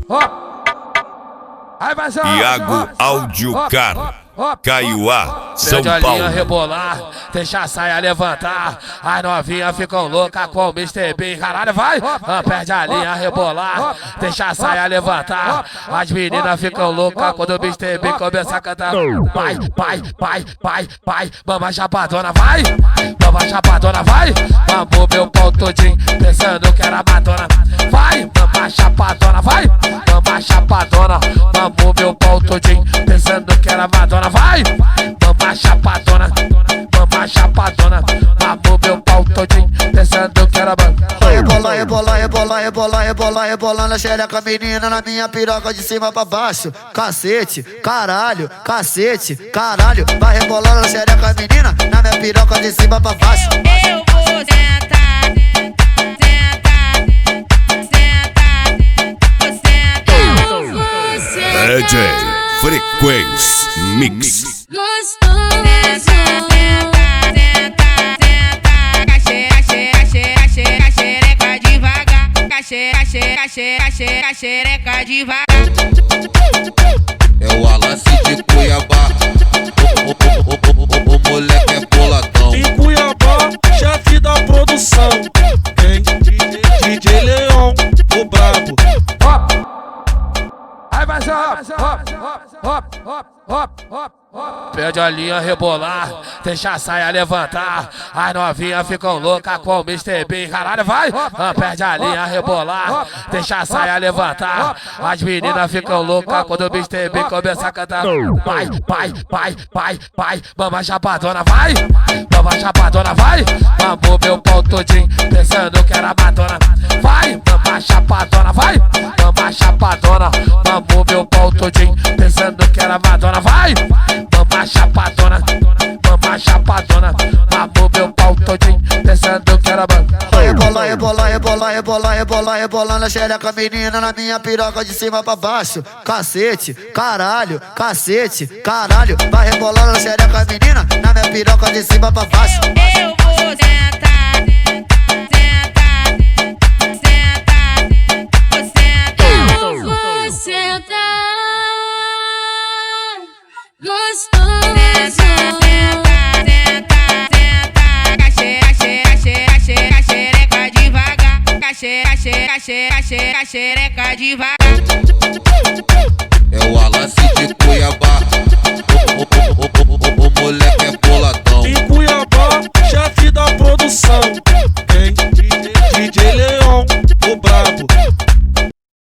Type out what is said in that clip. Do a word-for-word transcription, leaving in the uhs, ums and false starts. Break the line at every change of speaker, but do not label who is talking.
Iago Áudio Car, Caiuá, São
Paulo.
Paulo.
Rebolar, deixa a saia levantar. As novinhas ficam loucas com o mister Bean. Caralho, vai! Ah, perde a linha, rebolar, deixa a saia levantar. As meninas ficam loucas quando o mister Bean começa a cantar. Vai, vai, vai, vai, vai, mama chapadona, vai! Mama chapadona, vai! Mamou meu pau todinho, pensando que era Madonna. Vai, mama chapadona, vai! Mama chapadona, mamou meu pau todinho, pensando que era Madonna. Vai, mama chapadona, mama chapadona, mamou meu pau todinho, pensando que era Madonna.
Rebola, rebola, rebola, rebola, rebola, rebola na xereca, menina, na minha piroca de cima pra baixo. Cacete, caralho, cacete, caralho. Vai rebolar na xereca, menina, na minha piroca de cima pra baixo.
Eu vou sentar, sentar, sentar, vou sentar, eu vou sentar.
D J Frequência Mix.
Gostoso. Sentar, sentar, sentar, caxeira, xeira, xeira, xeira, xereca devagar. Caxeira, xeira, xeira, xeira, xereca devagar.
É o Alance de Cuiabá. O, o, o, o, o, o moleque é boladão.
Em Cuiabá, chefe da produção. Tem D J Leão, o brabo.
Aí vai ser hop, hop, hop, hop, hop, hop, hop. Perde a linha, rebolar, deixa a saia levantar. As novinhas ficam loucas com o mister Bean. Caralho, vai! Ah, perde a linha, rebolar, deixa a saia levantar. As meninas ficam loucas quando o mister Bean começa a cantar. Vai, vai, vai, vai, vai, mama chapadona, vai! Mama chapadona, vai! Mamou meu pau todinho, pensando que era Madonna. Vai, mama chapadona, vai! Mama chapadona, mamou meu pau todinho, pensando que era Madonna. Vai, mama chapadona, mama chapadona, mamou meu pau todinho, pensando que era Madonna.
Rebola, rebola, rebola, rebola, rebola, rebola na xereca, menina, na minha piroca de cima pra baixo. Cacete, caralho, cacete, caralho. Vai rebolar na xereca, menina, na minha piroca de cima pra baixo.
Eu vou sentar, sentar, sentar, vou sentar, eu vou sentar. Gostoso. Sentar, sentar, sentar, caxeira, xeira, xeira, xeira, xereca devagar. Caxeira, xeira, xeira, xeira, xereca devagar.
É o Alance de Cuiabá. O, o, o, o, o,